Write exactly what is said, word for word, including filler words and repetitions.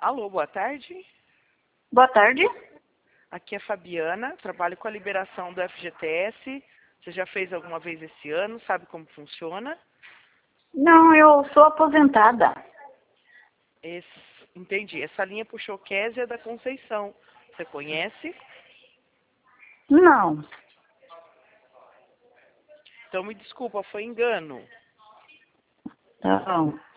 Alô, boa tarde. Boa tarde. Aqui é Fabiana, trabalho com a liberação do F G T S. Você já fez alguma vez esse ano? Sabe como funciona? Não, eu sou aposentada. Esse, entendi. Essa linha puxou Kézia da Conceição. Você conhece? Não. Então me desculpa, foi engano. Não.